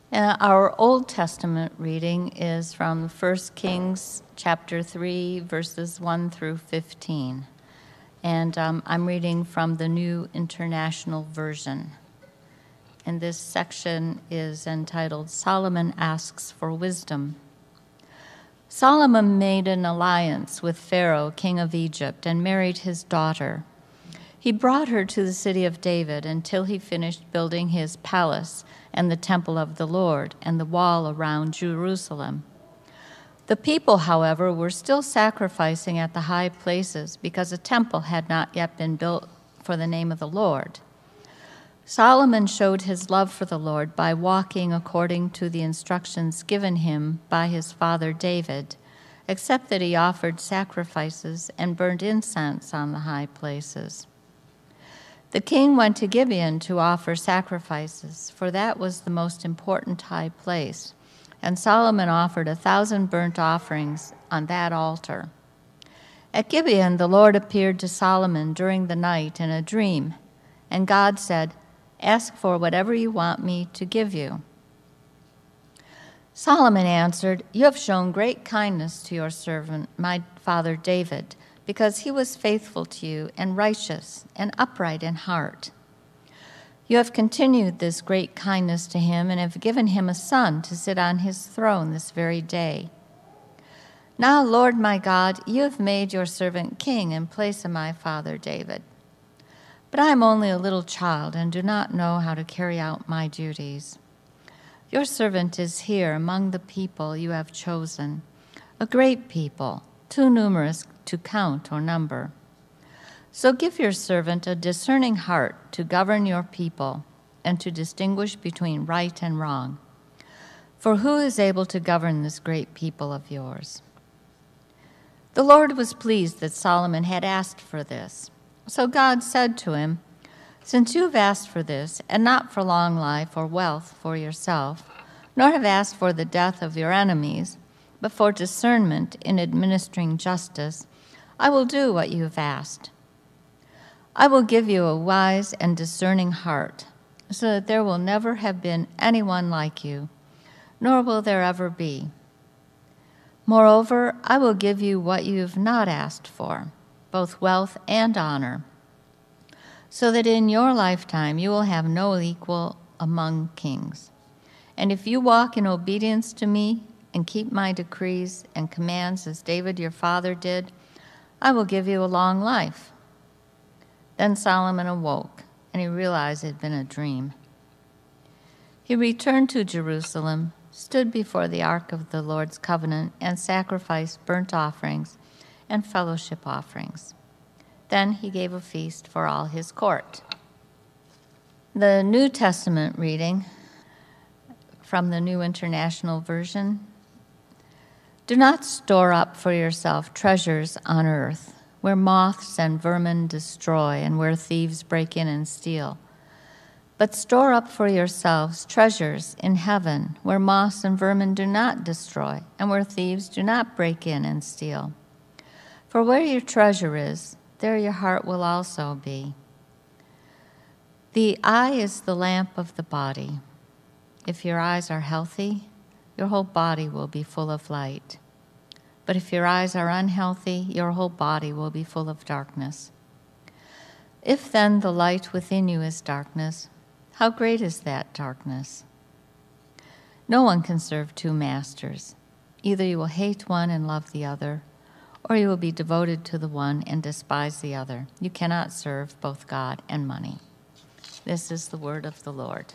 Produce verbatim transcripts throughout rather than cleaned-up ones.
Uh, our Old Testament reading is from First Kings chapter three, verses one through fifteen. And um, I'm reading from the New International Version. And this section is entitled, Solomon Asks for Wisdom. Solomon made an alliance with Pharaoh, king of Egypt, and married his daughter. He brought her to the city of David until he finished building his palace and the temple of the Lord and the wall around Jerusalem. The people, however, were still sacrificing at the high places because a temple had not yet been built for the name of the Lord. Solomon showed his love for the Lord by walking according to the instructions given him by his father David, except that he offered sacrifices and burned incense on the high places. The king went to Gibeon to offer sacrifices, for that was the most important high place, and Solomon offered a thousand burnt offerings on that altar. At Gibeon, the Lord appeared to Solomon during the night in a dream, and God said, "Ask for whatever you want me to give you." Solomon answered, "You have shown great kindness to your servant, my father David, because he was faithful to you and righteous and upright in heart. You have continued this great kindness to him and have given him a son to sit on his throne this very day. Now, Lord my God, you have made your servant king in place of my father David. But I am only a little child and do not know how to carry out my duties. Your servant is here among the people you have chosen, a great people, too numerous to count or number. So give your servant a discerning heart to govern your people and to distinguish between right and wrong. For who is able to govern this great people of yours?" The Lord was pleased that Solomon had asked for this. So God said to him, "Since you have asked for this, and not for long life or wealth for yourself, nor have asked for the death of your enemies, but for discernment in administering justice, I will do what you have asked. I will give you a wise and discerning heart, so that there will never have been anyone like you, nor will there ever be. Moreover, I will give you what you have not asked for, both wealth and honor, so that in your lifetime you will have no equal among kings. And if you walk in obedience to me and keep my decrees and commands as David your father did, I will give you a long life." Then Solomon awoke, and he realized it had been a dream. He returned to Jerusalem, stood before the ark of the Lord's covenant, and sacrificed burnt offerings and fellowship offerings. Then he gave a feast for all his court. The New Testament reading from the New International Version. Do not store up for yourself treasures on earth, where moths and vermin destroy and where thieves break in and steal. But store up for yourselves treasures in heaven, where moths and vermin do not destroy and where thieves do not break in and steal. For where your treasure is, there your heart will also be. The eye is the lamp of the body. If your eyes are healthy, your whole body will be full of light. But if your eyes are unhealthy, your whole body will be full of darkness. If then the light within you is darkness, how great is that darkness? No one can serve two masters. Either you will hate one and love the other, or you will be devoted to the one and despise the other. You cannot serve both God and money. This is the word of the Lord.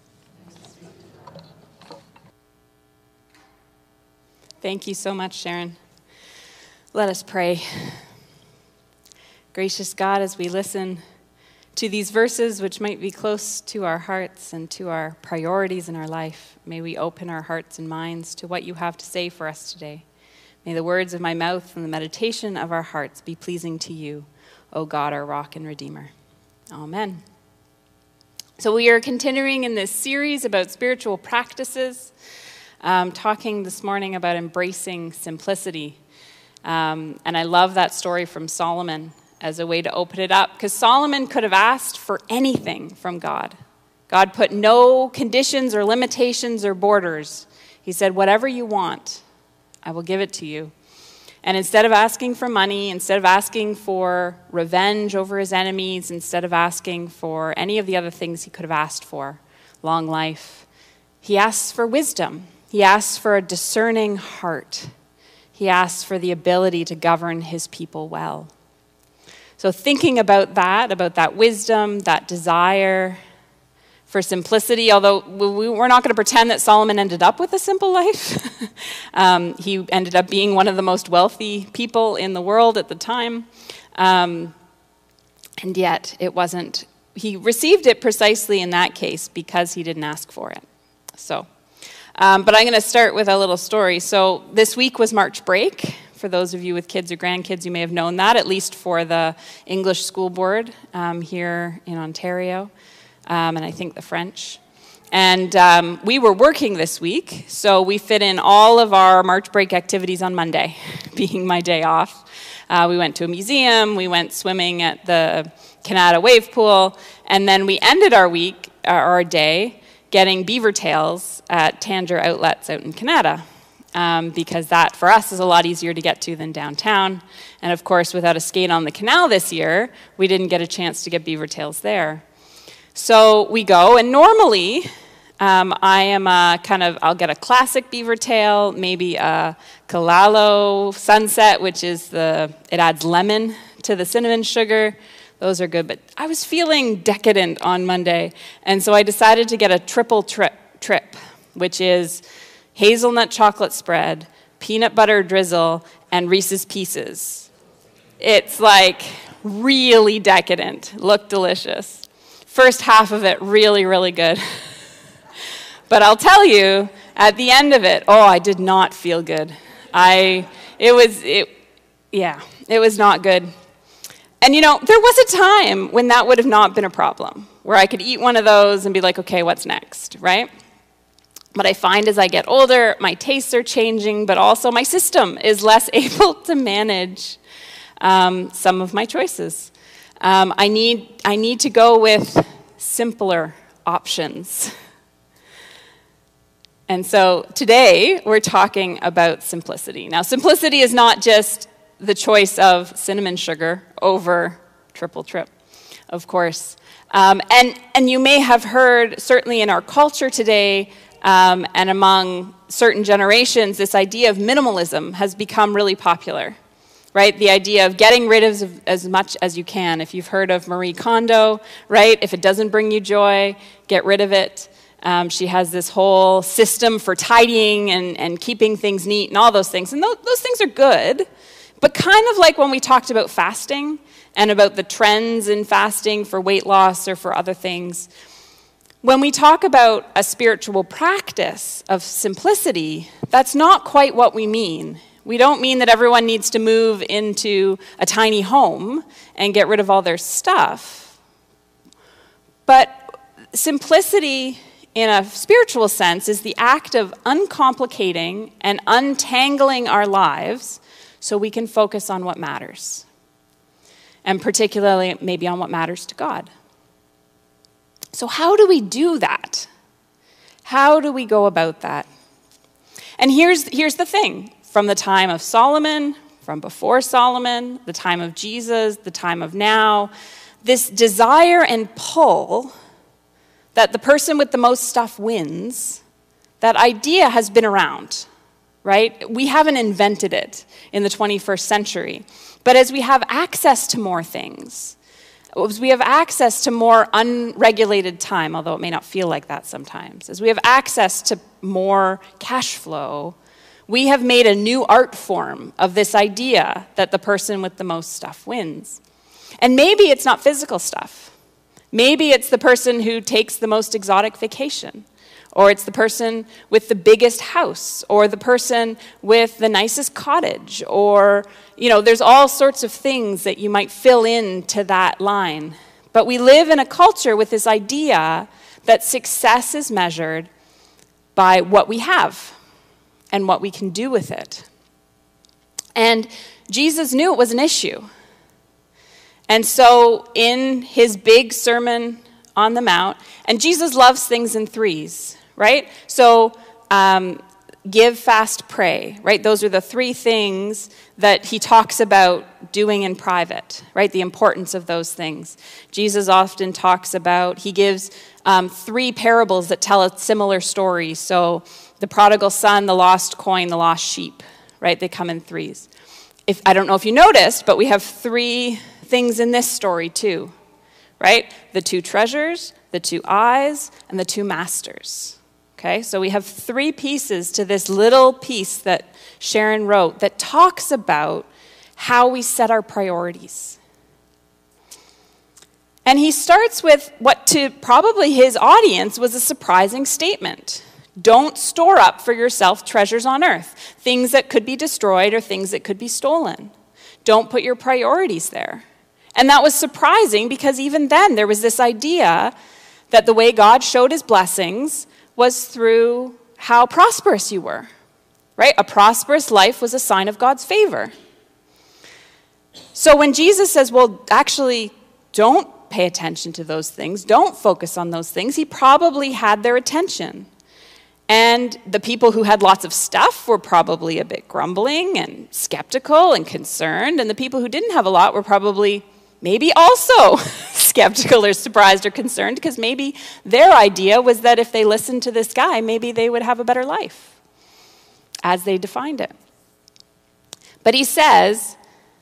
Thank you so much, Sharon. Let us pray. Gracious God, as we listen to these verses, which might be close to our hearts and to our priorities in our life, may we open our hearts and minds to what you have to say for us today. May the words of my mouth and the meditation of our hearts be pleasing to you, O God, our rock and redeemer. Amen. So we are continuing in this series about spiritual practices, um, talking this morning about embracing simplicity. Um, and I love that story from Solomon as a way to open it up, because Solomon could have asked for anything from God, God put no conditions or limitations or borders. He said, whatever you want, I will give it to you. And instead of asking for money, instead of asking for revenge over his enemies, instead of asking for any of the other things he could have asked for, long life, he asks for wisdom. He asks for a discerning heart. He asks for the ability to govern his people well. So thinking about that, about that wisdom, that desire for simplicity, although we're not going to pretend that Solomon ended up with a simple life. um, he ended up being one of the most wealthy people in the world at the time. Um, and yet it wasn't, he received it precisely in that case because he didn't ask for it. So, um, but I'm going to start with a little story. So this week was March break. For those of you with kids or grandkids, you may have known that, at least for the English School Board um, here in Ontario, um, and I think the French. And um, we were working this week, so we fit in all of our March break activities on Monday, being my day off. Uh, we went to a museum, we went swimming at the Canada Wave Pool, and then we ended our week, uh, our day, getting beaver tails at Tanger Outlets out in Canada. Um, because that, for us, is a lot easier to get to than downtown. And of course, without a skate on the canal this year, we didn't get a chance to get beaver tails there. So we go, and normally, um, I am a kind of, I'll get a classic beaver tail, maybe a Kalalo Sunset, which is the, it adds lemon to the cinnamon sugar. Those are good, but I was feeling decadent on Monday, and so I decided to get a triple trip, trip which is hazelnut chocolate spread, peanut butter drizzle, and Reese's Pieces. It's like really decadent, looked delicious. First half of it, really, really good. But I'll tell you, at the end of it, oh, I did not feel good. I, it was, it, yeah, it was not good. And you know, there was a time when that would have not been a problem, where I could eat one of those and be like, okay, what's next, right? But I find as I get older, my tastes are changing, but also my system is less able to manage um, some of my choices. Um, I need, I need to go with simpler options. And so today, we're talking about simplicity. Now, simplicity is not just the choice of cinnamon sugar over triple trip, of course. Um, and, and you may have heard, certainly in our culture today, Um, and among certain generations, this idea of minimalism has become really popular, right? The idea of getting rid of as much as you can. If you've heard of Marie Kondo, right? If it doesn't bring you joy, get rid of it. Um, she has this whole system for tidying and, and keeping things neat and all those things. And th those things are good, but kind of like when we talked about fasting and about the trends in fasting for weight loss or for other things. When we talk about a spiritual practice of simplicity, that's not quite what we mean. We don't mean that everyone needs to move into a tiny home and get rid of all their stuff. But simplicity, in a spiritual sense, is the act of uncomplicating and untangling our lives so we can focus on what matters, and particularly maybe on what matters to God. So how do we do that? How do we go about that? And here's, here's the thing. From the time of Solomon, from before Solomon, the time of Jesus, the time of now, this desire and pull that the person with the most stuff wins, that idea has been around, right? We haven't invented it in the twenty-first century. But as we have access to more things, as we have access to more unregulated time, although it may not feel like that sometimes, as we have access to more cash flow, we have made a new art form of this idea that the person with the most stuff wins. And maybe it's not physical stuff. Maybe it's the person who takes the most exotic vacation, or it's the person with the biggest house, or the person with the nicest cottage, or, you know, there's all sorts of things that you might fill into that line. But we live in a culture with this idea that success is measured by what we have and what we can do with it. And Jesus knew it was an issue. And so in his big Sermon on the Mount, and Jesus loves things in threes, right? So um, give, fast, pray, right? Those are the three things that he talks about doing in private, right? The importance of those things. Jesus often talks about, he gives um, three parables that tell a similar story. So the prodigal son, the lost coin, the lost sheep, right? They come in threes. If I don't know if you noticed, but we have three things in this story too, right? The two treasures, the two eyes, and the two masters. Okay, so we have three pieces to this little piece that Sharon wrote that talks about how we set our priorities. And he starts with what to probably his audience was a surprising statement. Don't store up for yourself treasures on earth, things that could be destroyed or things that could be stolen. Don't put your priorities there. And that was surprising because even then there was this idea that the way God showed his blessings was through how prosperous you were, right? A prosperous life was a sign of God's favor. So when Jesus says, well, actually, don't pay attention to those things, don't focus on those things, he probably had their attention. And the people who had lots of stuff were probably a bit grumbling and skeptical and concerned, and the people who didn't have a lot were probably maybe also skeptical or surprised or concerned because maybe their idea was that if they listened to this guy, maybe they would have a better life as they defined it. But he says,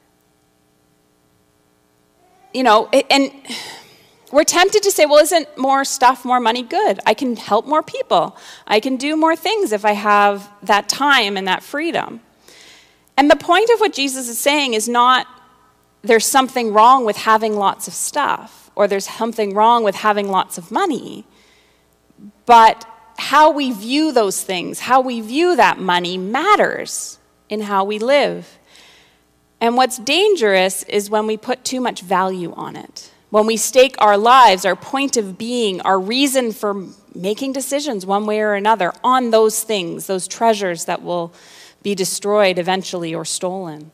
you know, and we're tempted to say, well, isn't more stuff, more money good? I can help more people. I can do more things if I have that time and that freedom. And the point of what Jesus is saying is not there's something wrong with having lots of stuff, or there's something wrong with having lots of money, but how we view those things, how we view that money matters in how we live. And what's dangerous is when we put too much value on it, when we stake our lives, our point of being, our reason for making decisions one way or another on those things, those treasures that will be destroyed eventually or stolen.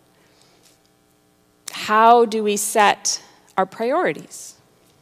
How do we set our priorities?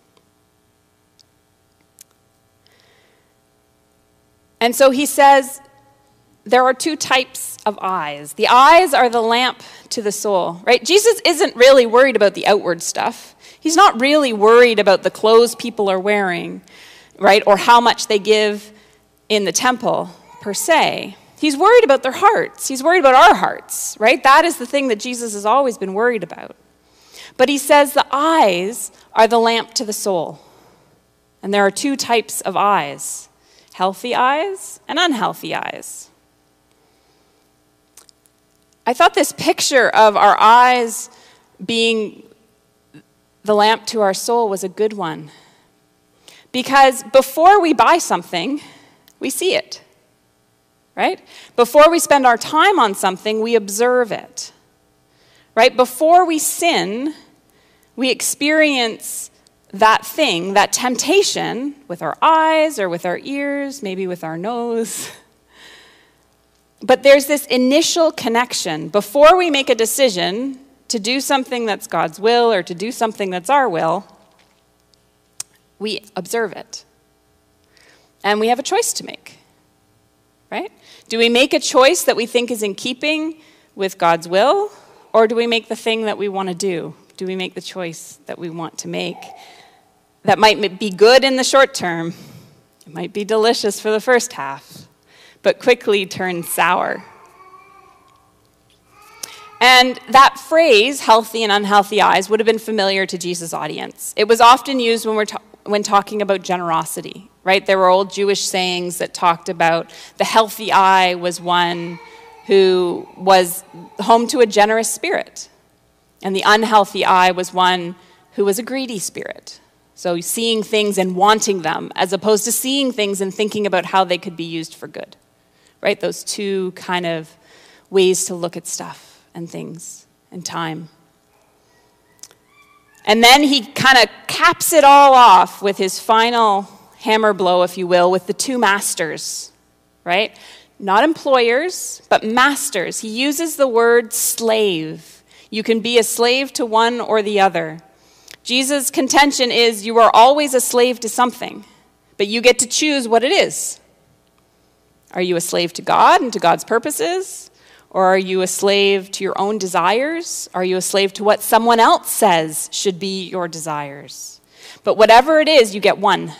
And so he says there are two types of eyes. The eyes are the lamp to the soul, right? Jesus isn't really worried about the outward stuff. He's not really worried about the clothes people are wearing, right? Or how much they give in the temple per se. He's worried about their hearts. He's worried about our hearts, right? That is the thing that Jesus has always been worried about. But he says the eyes are the lamp to the soul. And there are two types of eyes, healthy eyes and unhealthy eyes. I thought this picture of our eyes being the lamp to our soul was a good one. Because before we buy something, we see it, right? Before we spend our time on something, we observe it, right? Before we sin, we experience that thing, that temptation, with our eyes or with our ears, maybe with our nose. But there's this initial connection. Before we make a decision to do something that's God's will or to do something that's our will, we observe it. And we have a choice to make, right? Do we make a choice that we think is in keeping with God's will, or do we make the thing that we want to do? Do we make the choice that we want to make that might be good in the short term? It might be delicious for the first half, but quickly turns sour. And that phrase, healthy and unhealthy eyes, would have been familiar to Jesus' audience. It was often used when we're ta- when talking about generosity, right? There were old Jewish sayings that talked about the healthy eye was one who was home to a generous spirit, and the unhealthy eye was one who was a greedy spirit. So seeing things and wanting them, as opposed to seeing things and thinking about how they could be used for good, right? Those two kind of ways to look at stuff and things and time. And then he kind of caps it all off with his final hammer blow, if you will, with the two masters, right? Not employers, but masters. He uses the word slave. You can be a slave to one or the other. Jesus' contention is you are always a slave to something, but you get to choose what it is. Are you a slave to God and to God's purposes? Or are you a slave to your own desires? Are you a slave to what someone else says should be your desires? But whatever it is, you get one.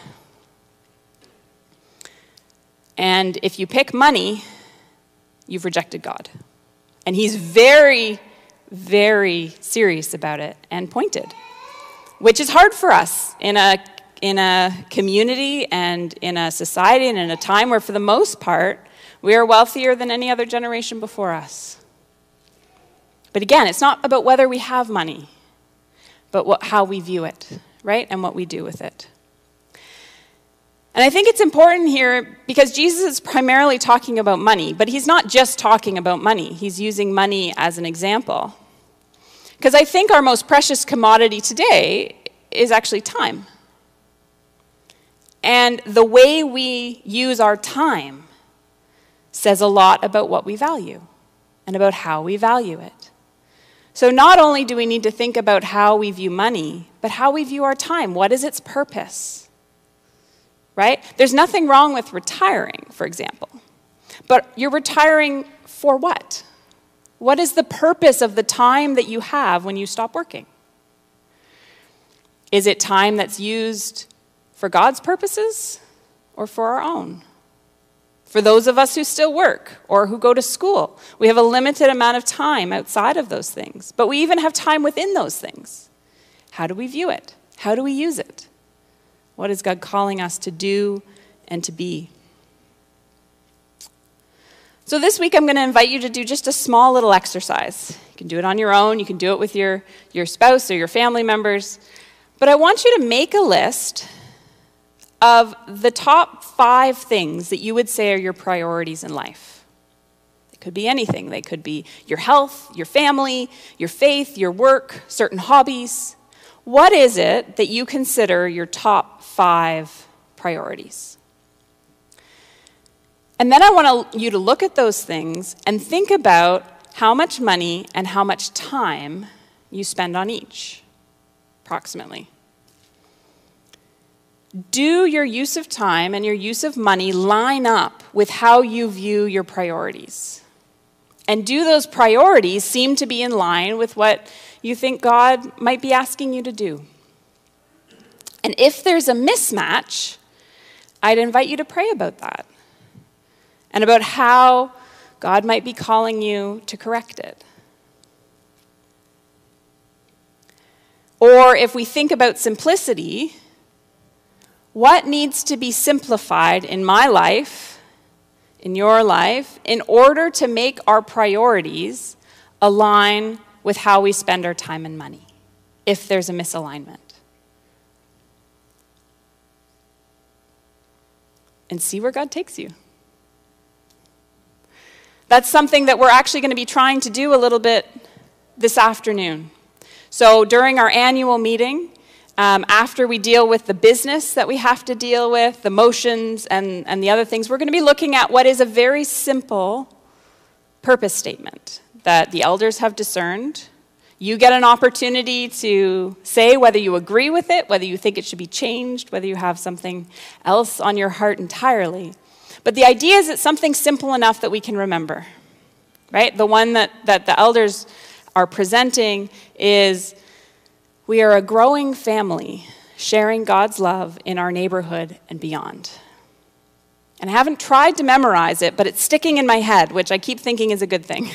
And if you pick money, you've rejected God. And he's very, very serious about it and pointed, which is hard for us in a in a community and in a society and in a time where, for the most part, we are wealthier than any other generation before us. But again, it's not about whether we have money, but what, how we view it, right? And what we do with it. And I think it's important here because Jesus is primarily talking about money, but he's not just talking about money. He's using money as an example. Because I think our most precious commodity today is actually time. And the way we use our time says a lot about what we value and about how we value it. So not only do we need to think about how we view money, but how we view our time. What is its purpose? Right? There's nothing wrong with retiring, for example. But you're retiring for what? What is the purpose of the time that you have when you stop working? Is it time that's used for God's purposes or for our own? For those of us who still work or who go to school, we have a limited amount of time outside of those things, but we even have time within those things. How do we view it? How do we use it? What is God calling us to do and to be? So this week I'm going to invite you to do just a small little exercise. You can do it on your own. You can do it with your, your spouse or your family members. But I want you to make a list of the top five things that you would say are your priorities in life. It could be anything. They could be your health, your family, your faith, your work, certain hobbies. What is it that you consider your top five priorities? And then I want you to look at those things and think about how much money and how much time you spend on each, approximately. Do your use of time and your use of money line up with how you view your priorities? And do those priorities seem to be in line with what you think God might be asking you to do? And if there's a mismatch, I'd invite you to pray about that and about how God might be calling you to correct it. Or if we think about simplicity, what needs to be simplified in my life, in your life, in order to make our priorities align with how we spend our time and money, if there's a misalignment? And see where God takes you. That's something that we're actually going to be trying to do a little bit this afternoon. So during our annual meeting, Um, after we deal with the business that we have to deal with, the motions and, and the other things, we're going to be looking at what is a very simple purpose statement that the elders have discerned. You get an opportunity to say whether you agree with it, whether you think it should be changed, whether you have something else on your heart entirely. But the idea is it's something simple enough that we can remember, right? The one that, that the elders are presenting is, we are a growing family sharing God's love in our neighborhood and beyond. And I haven't tried to memorize it, but it's sticking in my head, which I keep thinking is a good thing.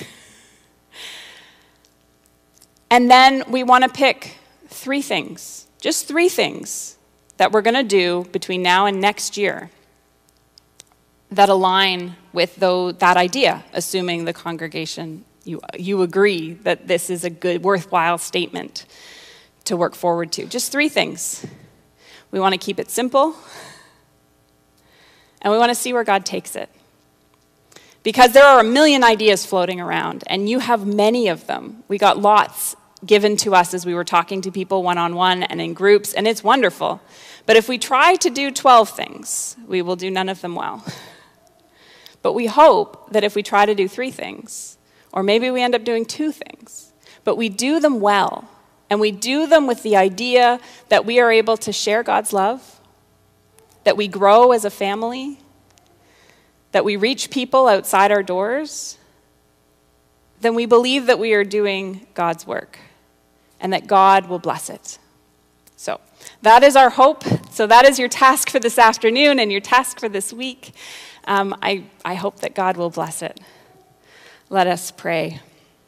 And then we want to pick three things, just three things that we're going to do between now and next year that align with though, that idea, assuming the congregation, you, you agree that this is a good, worthwhile statement to work forward to. Just three things. We want to keep it simple, and we want to see where God takes it. Because there are a million ideas floating around, and you have many of them. We got lots given to us as we were talking to people one-on-one and in groups, and it's wonderful. But if we try to do twelve things, we will do none of them well. But we hope that if we try to do three things, or maybe we end up doing two things, but we do them well, And we do them with the idea that we are able to share God's love, that we grow as a family, that we reach people outside our doors, then we believe that we are doing God's work and that God will bless it. So that is our hope. So that is your task for this afternoon and your task for this week. Um, I, I hope that God will bless it. Let us pray.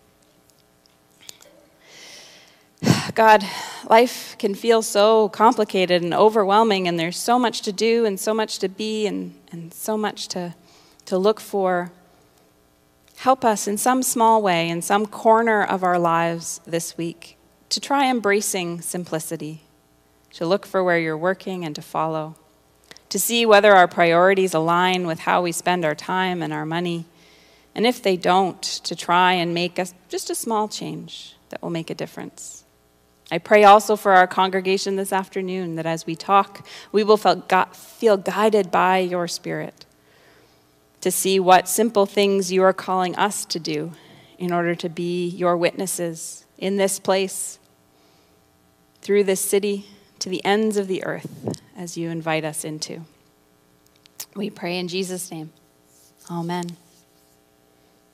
God, life can feel so complicated and overwhelming, and there's so much to do and so much to be and, and so much to, to look for. Help us in some small way, in some corner of our lives this week, to try embracing simplicity, to look for where you're working and to follow, to see whether our priorities align with how we spend our time and our money, and if they don't, to try and make us just a small change that will make a difference. I pray also for our congregation this afternoon that as we talk, we will feel guided by your Spirit to see what simple things you are calling us to do in order to be your witnesses in this place, through this city, to the ends of the earth, as you invite us into. We pray in Jesus' name. Amen.